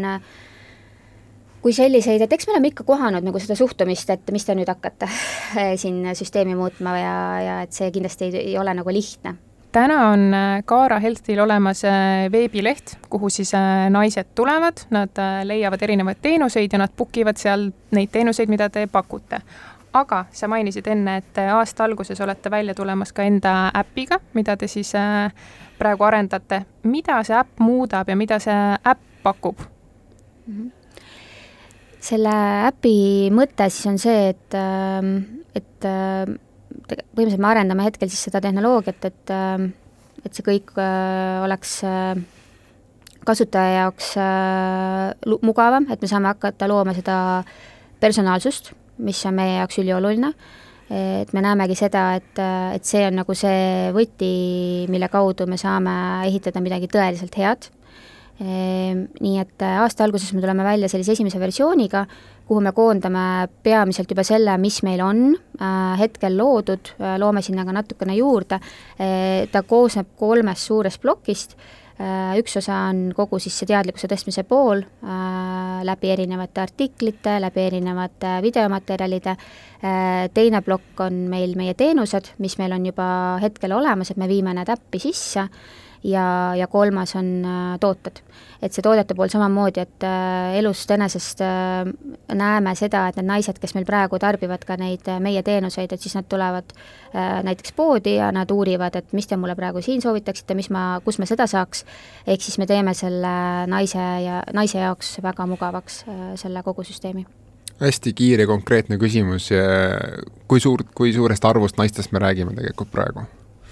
Speaker 4: kui selliseid, et eks me oleme ikka kohanud nagu seda suhtumist, et mis te nüüd hakkate siin süsteemi muutma ja, ja et see kindlasti ei, ei ole nagu lihtne.
Speaker 2: Täna on Kaara Healthil olemas veebileht, kuhu siis naised tulevad, nad leiavad erinevaid teenuseid ja nad bookivad seal neid teenuseid, mida te pakute. Aga sa mainisid enne, et aasta alguses olete välja tulemas ka enda äppiga, mida te siis praegu arendate. Mida see äpp muudab ja mida see äpp pakub?
Speaker 4: Mm-hmm. Selle äpi mõte siis on see, et, et põhimõtteliselt me arendame hetkel siis seda tehnoloogiat, et, et see kõik oleks kasutaja jaoks mugavam, et me saame hakata looma seda personaalsust, mis on meie jaoks ülioluline, et me näemegi seda, et, et see on nagu see võti, mille kaudu me saame ehitada midagi tõeliselt head. Nii et aasta alguses me tuleme välja sellise esimese versiooniga, kuhu me koondame peamiselt juba selle, mis meil on hetkel loodud, loome sinna ka natukene juurde. Ta koosneb kolmest suurest plokist. Üks osa on kogu siis see teadlikkuse tõstmise pool läbi erinevate artiklite, läbi erinevate videomaterjalide. Teine plokk on meil meie teenused, mis meil on juba hetkel olemas, et me viime need äppi sisse ja, ja kolmas on tooted. Et see toodete pool samamoodi, et elust enesest näeme seda, et need naised, kes meil praegu tarbivad ka neid meie teenuseid, et siis nad tulevad näiteks poodi ja nad uurivad, et mis te mulle praegu siin soovitaksite, mis ma, kus me seda saaks, ehk siis me teeme selle naise, ja, naise jaoks väga mugavaks selle kogu süsteemi.
Speaker 3: Hästi kiire konkreetne küsimus, kui, suur, kui suurest arvust naistest me räägime tegelikult praegu?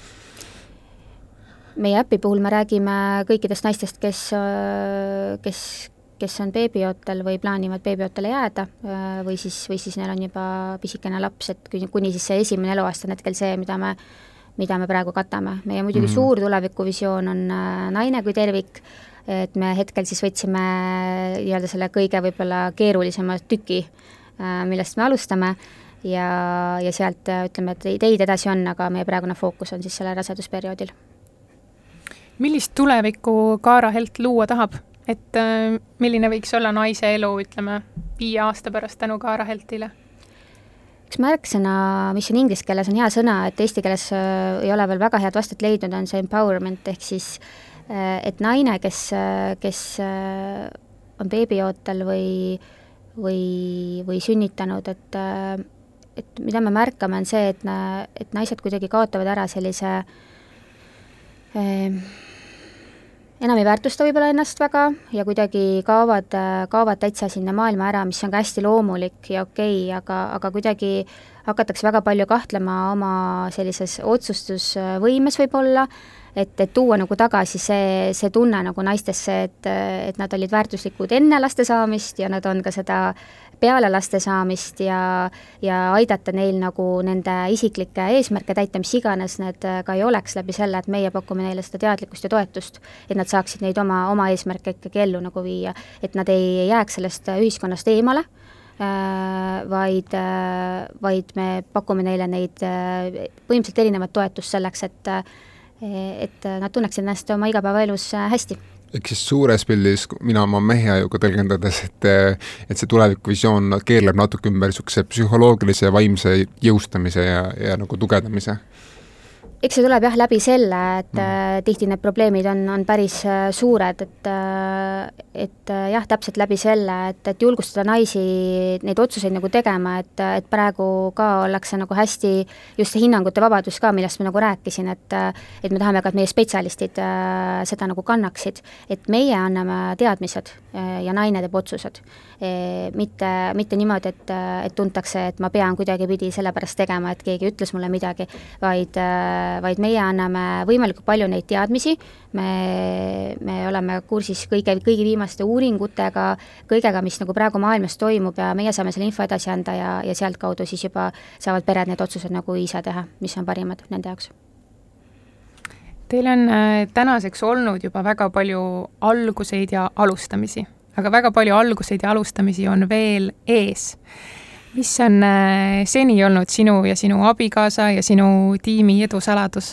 Speaker 4: Meie äpi puhul me räägime kõikidest naistest, kes, kes, kes on beebiootel või plaanivad beebiootele jääda või siis, või siis neil on juba pisikene laps, et kuni siis see esimene eluaasta on hetkel see, mida me, mida me praegu katame. Meie muidugi mm-hmm. suur tulevikuvisioon on naine kui tervik, et me hetkel siis võtsime nii-öelda selle kõige võib-olla keerulisema tüki, millest me alustame ja, ja sealt ütleme, et ideid edasi on, aga meie praegune fookus on siis selle rasedusperioodil.
Speaker 2: Millist tulevikku Kaara Health luua tahab? Et milline võiks olla naise elu, ütleme, viie aasta pärast tänu Kaara Healthile?
Speaker 4: Üks märksõna, mis on inglise keeles, on hea sõna, et eesti keeles ei ole veel väga head vastet leidnud, on see empowerment, ehk siis, et naine, kes, kes on beebiootel või, või, või sünnitanud, et, et mida me märkame, on see, et, et naised kuidagi kaotavad ära sellise eh, enam ei väärtusta võib-olla ennast väga ja kuidagi kaovad, kaovad täitsa sinna maailma ära, mis on ka hästi loomulik ja okei, aga, aga kuidagi hakatakse väga palju kahtlema oma sellises otsustusvõimes võib-olla, et, et tuua nagu tagasi see, see tunne nagu naistesse, et, et nad olid väärtuslikud enne laste saamist ja nad on ka seda peale laste saamist ja, ja aidata neil nagu nende isiklikke eesmärke täita, mis iganes need ka ei oleks läbi selle, et meie pakume neile seda teadlikkust ja toetust, et nad saaksid neid oma, oma eesmärke ikkagi ellu nagu viia, et nad ei jääks sellest ühiskonnast eemale, vaid, vaid me pakume neile neid põhimõtteliselt erinevat toetust selleks, et, et nad tunneksid ennast oma igapäevaelus hästi.
Speaker 3: Ehk siis suures pildis mina oma mehe ajuga tõlgendades, et, et see tulevikuvisioon keerleb natuke ümber niisuguse psühholoogilise ja vaimse jõustamise ja, ja nagu tugevdamise.
Speaker 4: eks see tuleb jah läbi selle, et mm. tihti need probleemid on, on päris suured, et, et jah, täpselt läbi selle, et, et julgustada naisi neid otsuseid nagu tegema, et, et praegu ka ollakse nagu hästi just see hinnangute vabadus ka, millest ma nagu rääkisin, et, et me tahame ka, et meie spetsialistid seda nagu kannaksid, et meie anname teadmised ja naine teeb otsused. Mitte, mitte niimoodi, et, et tuntakse, et ma pean kuidagipidi sellepärast tegema, et keegi ütles mulle midagi, vaid vaid meie anname võimalikult palju neid teadmisi, me, me oleme kursis kõige, kõigi viimaste uuringutega, kõigega, mis nagu praegu maailmas toimub ja meie saame selle info edasi anda ja, ja sealt kaudu siis juba saavad pered need otsused nagu ise teha, mis on parimad nende jaoks.
Speaker 2: Teil on tänaseks olnud juba väga palju alguseid ja alustamisi, aga väga palju alguseid ja alustamisi on veel ees. Mis on seni olnud sinu ja sinu abikaasa ja sinu tiimi edusaladus?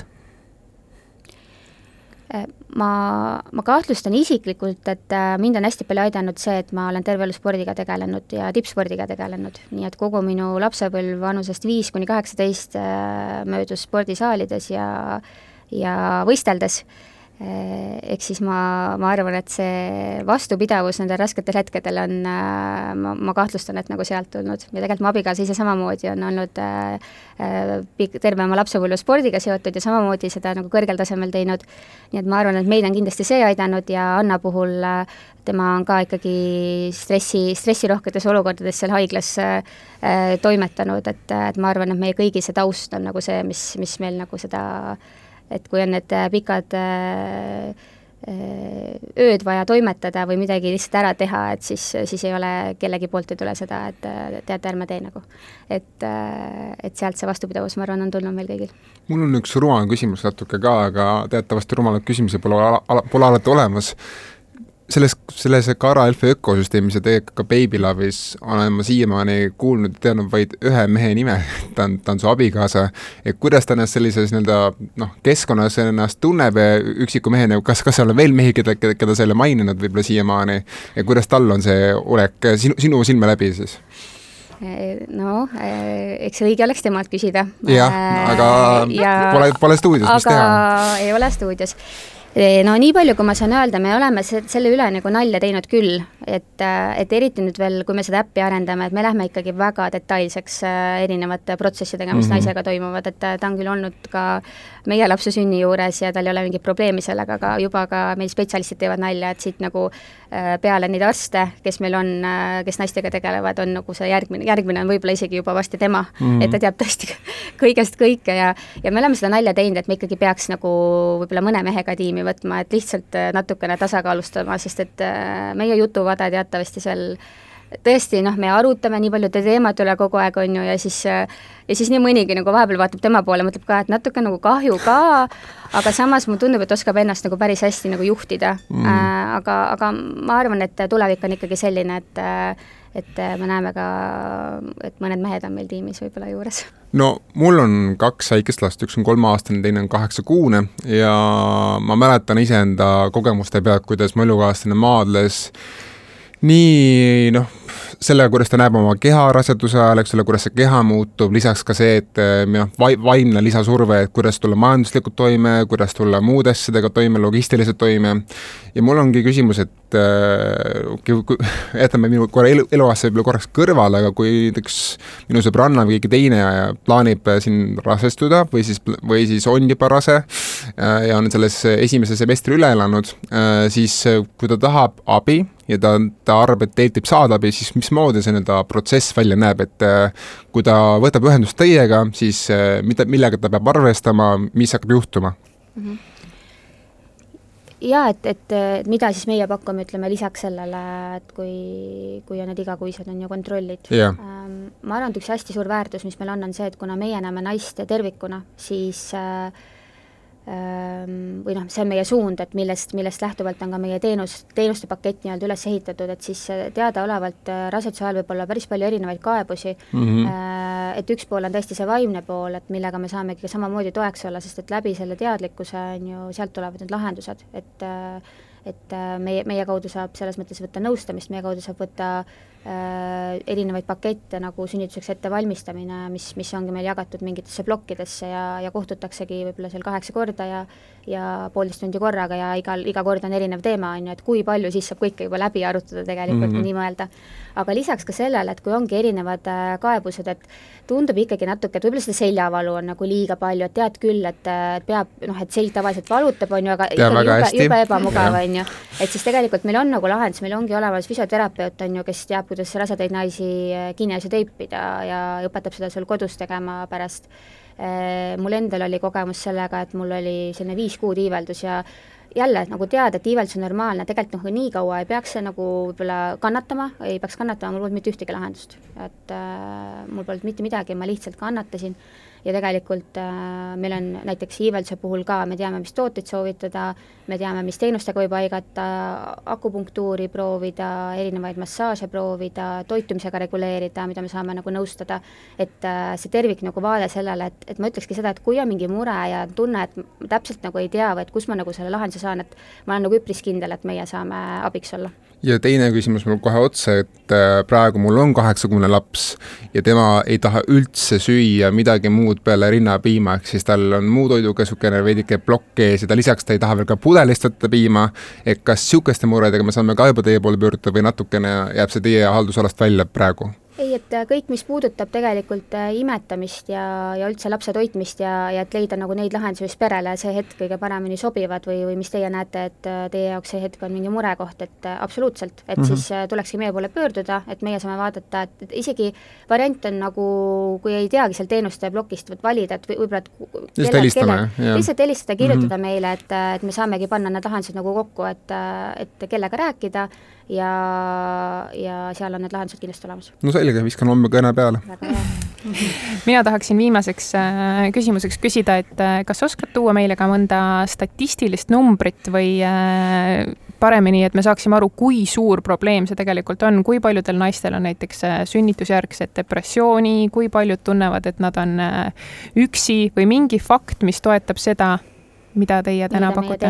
Speaker 4: Ma, ma kahtlustan isiklikult, et mind on hästi palju aidanud see, et ma olen terve elu spordiga tegelenud ja tippspordiga tegelenud. Nii et kogu minu lapsepõlv vanusest viis kuni kaheksateist möödus spordisaalides ja, ja võisteldes. Ehk siis ma, ma arvan, et see vastupidavus nendel rasketel hetkedel on, ma, ma kahtlustan, et nagu sealt tulnud. Ja tegelikult ma abikaasa ise samamoodi on olnud äh, terve oma lapsepõlve spordiga seotud ja samamoodi seda nagu kõrgel tasemel teinud. Nii et ma arvan, et meid on kindlasti see aidanud ja Anna puhul äh, tema on ka ikkagi stressi, stressirohketes olukordades seal haiglas äh, toimetanud, et, et ma arvan, et meie kõigi see taust on nagu see, mis, mis meil nagu seda et kui on need pikad ööd vaja toimetada või midagi lihtsalt ära teha, et siis, siis ei ole kellegi poolt ei tule seda, et teate, ärme tee nagu. Et, et sealt see vastupidavus, ma arvan, on tulnud meil kõigil.
Speaker 3: Mul on üks rumal küsimus natuke ka, aga teatavasti rumalad küsimusi pole, ala, pole alati olemas. Selles, selles Kara-Elfi ökosüsteemis ja tegelikult ka Baby Love'is olen ma siiamaani kuulnud ja teadnud vaid ühe mehe nime, ta on, ta on su abikaasa. Et kuidas ta ennast sellises nii-öelda, noh, keskkonnas ennast tunneb üksiku mehena, kas, kas seal on veel mehi, keda, keda selle maininud võib-olla siiamaani ja kuidas tal on see olek sinu, sinu silme läbi siis?
Speaker 4: No, eks see õige oleks temalt küsida.
Speaker 3: Jah, aga ja, pole, pole stuudios, mis teha?
Speaker 4: Aga ei ole stuudios. No nii palju, kui ma saan öelda, me oleme selle üle nagu nalja teinud küll, et, et eriti nüüd veel, kui me seda äppi arendame, et me lähme ikkagi väga detailseks erinevate protsessidega, mis mm-hmm. naisega toimuvad, et ta on küll olnud ka meie lapse sünni juures ja tal ei ole mingit probleemi sellega, aga juba ka meil spetsialistid teevad nalja, et siit nagu peale neid arste, kes meil on, kes naistega tegelevad, on nagu see järgmine, järgmine on võib-olla isegi juba vasti tema, mm-hmm. et ta teab tõesti kõigest kõike ja, ja me oleme seda nalja teinud, et me ikkagi peaks nagu võib-olla mõne mehega tiimi võtma, et lihtsalt natukene tasakaalustama, sest et meie jutuvada teatavasti seal tõesti, noh, me arutame nii paljude teemad üle kogu aeg, on ju, ja siis, ja siis nii mõnigi nagu vahepeal vaatab tema poole, mõtleb ka, et natuke nagu kahju ka, aga samas mulle tundub, et oskab ennast nagu päris hästi nagu juhtida mm.. Äh, aga, aga ma arvan, et tulevik on ikkagi selline, et et me näeme ka, et mõned mehed on meil tiimis võib-olla juures.
Speaker 3: No mul on kaks väikest last, üks on kolmeaastane, teine on kaheksakuune ja ma mäletan iseenda kogemuste pealt, kuidas mu elukaaslane maadles nii, noh, selle, kuidas ta näeb oma keha raseduse ajal, eks ole, kuidas see keha muutub, lisaks ka see, et ja, vaimne lisasurve, et kuidas tulla majanduslikult toime, kuidas tulla muude asjadega toime, logistiliselt toime. Ja mul ongi küsimus, et äh, jätame minu korra elu, eluaasta võib-olla korraks kõrval, aga kui üks minu sõbranna või keegi teine plaanib siin rasestuda või siis, või siis on juba rase ja on selles esimese semestri üle elanud, siis kui ta tahab abi ja ta, ta arvab, et teilt võib saada abi, siis mismoodi see nii-öelda protsess välja näeb, et kui ta võtab ühendust teiega, siis mida, millega ta peab arvestama, mis hakkab juhtuma?
Speaker 4: Mm-hmm. Jaa, et, et, et mida siis meie pakume, ütleme lisaks sellele, et kui, kui on need igakuised on ju kontrollid.
Speaker 3: Yeah.
Speaker 4: Ähm, ma arvan, et üks hästi suur väärtus, mis meil on, on see, et kuna meie näeme naist tervikuna, siis äh, või noh, see on meie suund, et millest, millest lähtuvalt on ka meie teenus, teenuste pakett nii-öelda üles ehitatud, et siis teadaolevalt raseduse ajal võib olla päris palju erinevaid kaebusi, mm-hmm. et üks pool on tõesti see vaimne pool, et millega me saamegi samamoodi toeks olla, sest et läbi selle teadlikkuse on ju, sealt tulevad need lahendused, et et meie, meie kaudu saab selles mõttes võtta nõustamist, meie kaudu saab võtta äh, erinevaid pakette nagu sünnituseks ettevalmistamine, mis, mis ongi meil jagatud mingitesse plokkidesse ja, ja kohtutaksegi võib-olla seal kaheksa korda ja ja poolteist tundi korraga ja igal, iga kord on erinev teema, on ju, et kui palju siis saab kõike juba läbi arutada tegelikult mm -hmm. nii mõelda. Aga lisaks ka sellele, et kui ongi erinevad äh, kaebused, et tundub ikkagi natuke, et võib-olla seda seljavalu on nagu liiga palju, et tead küll, et, et peab, noh, et selg tavaliselt valutab, on ju, aga ikkagi jube, jube ebamugav, on ju. Et siis tegelikult meil on nagu lahendus, meil ongi olemas füsioterapeut, on ju, kes teab, kuidas rasedaid naisi kinesi teipida ja õpetab seda sul kodus tegema pärast. Mul endal oli kogemus sellega, et mul oli selline viis kuud iiveldus ja jälle nagu teada, et iiveldus on normaalne, tegelikult noh, nii kaua ei peaks see nagu võib-olla kannatama, ei peaks kannatama, mul polnud mitte ühtegi lahendust. Et äh, mul polnud mitte midagi, ma lihtsalt kannatasin ja tegelikult äh, meil on näiteks iivelduse puhul ka, me teame, mis tooteid soovitada, me teame, mis teenustega võib aigata, akupunktuuri proovida, erinevaid massaaže proovida, toitumisega reguleerida, mida me saame nagu nõustada, et äh, see tervik nagu vaade sellele, et, et ma ütlekski seda, et kui on mingi mure ja tunne, et täpselt nagu ei tea või et kus ma nagu selle lahenduse saan, et ma olen nagu üpris kindel, et meie saame abiks olla.
Speaker 3: Ja teine küsimus mul kohe otsa, et praegu mul on kaheksakümne laps ja tema ei taha üldse süüa midagi muud peale rinnapiima, ehk siis tal on muu toidukäsukene veidike plokk ees ja ta lisaks ta ei taha veel ka pudelist võtta piima, et kas sihukeste muredega me saame ka juba teie poole pöörduda või natukene jääb see teie haldusalast välja praegu?
Speaker 4: Ei, et kõik, mis puudutab tegelikult imetamist ja, ja üldse lapse toitmist ja, ja et leida nagu neid lahendusi, mis perele see hetk kõige paremini sobivad või, või mis teie näete, et teie jaoks see hetk on mingi murekoht, et absoluutselt, et mm -hmm. siis tulekski meie poole pöörduda, et meie saame vaadata, et, et isegi variant on nagu, kui ei teagi seal teenuste plokist võt valida, et võib-olla
Speaker 3: lihtsalt helistame,
Speaker 4: lihtsalt helistada, kirjutada mm -hmm. meile, et, et me saamegi panna need lahendused nagu kokku, et, et kellega rääkida ja, ja seal on need lahendused kindlasti olemas.
Speaker 3: No selge, viskan homme kõne peale.
Speaker 2: Mina tahaksin viimaseks äh, küsimuseks küsida, et äh, kas oskad tuua meile ka mõnda statistilist numbrit või äh, paremini, et me saaksime aru, kui suur probleem see tegelikult on, kui paljudel naistel on näiteks äh, sünnitusjärgset depressiooni, kui paljud tunnevad, et nad on äh, üksi või mingi fakt, mis toetab seda, mida teie täna pakute?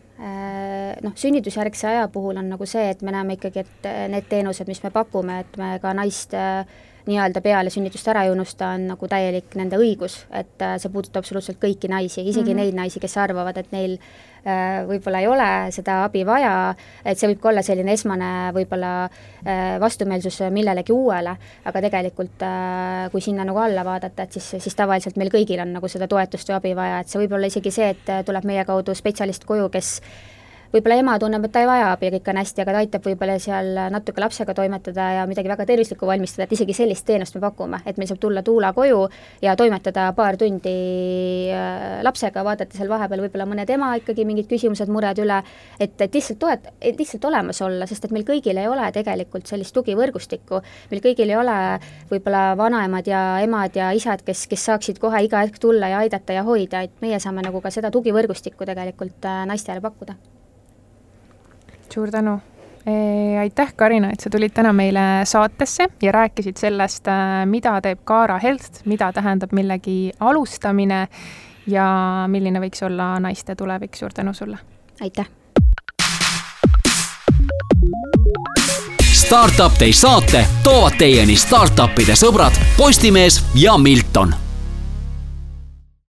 Speaker 4: Noh, sünnitusjärgse aja puhul on nagu see, et me näeme ikkagi, et need teenused, mis me pakume, et me ka naist nii-öelda peale sünnitust ära ei unusta, on nagu täielik nende õigus, et see puudutab absoluutselt kõiki naisi, isegi mm -hmm. neid naisi, kes arvavad, et neil äh, võib-olla ei ole seda abi vaja, et see võib ka olla selline esmane võib-olla äh, vastumeelsus millelegi uuele, aga tegelikult äh, kui sinna nagu alla vaadata, et siis, siis tavaliselt meil kõigil on nagu seda toetust või abi vaja, et see võib olla isegi see, et tuleb meie kaudu spetsialist koju, kes võib-olla ema tunneb, et ta ei vaja abi ja kõik on hästi, aga ta aitab võib-olla seal natuke lapsega toimetada ja midagi väga tervislikku valmistada, et isegi sellist teenust me pakume, et meil saab tulla tuula koju ja toimetada paar tundi lapsega, vaadata seal vahepeal võib-olla mõned ema ikkagi mingid küsimused, mured üle, et, et lihtsalt toet-, et lihtsalt olemas olla, sest et meil kõigil ei ole tegelikult sellist tugivõrgustikku, meil kõigil ei ole võib-olla vanaemad ja emad ja isad, kes, kes saaksid kohe iga hetk tulla ja aidata ja hoida, et meie saame nagu ka seda tugivõrgustikku tegelikult naistele pakkuda.
Speaker 2: Suur tänu. E, aitäh, Karina, et sa tulid täna meile saatesse ja rääkisid sellest, mida teeb Kaara Health, mida tähendab millegi alustamine ja milline võiks olla naiste tulevik. Suur tänu sulle.
Speaker 4: Aitäh.
Speaker 1: Startup Day saate toovad teieni startupide sõbrad Postimees ja Milton.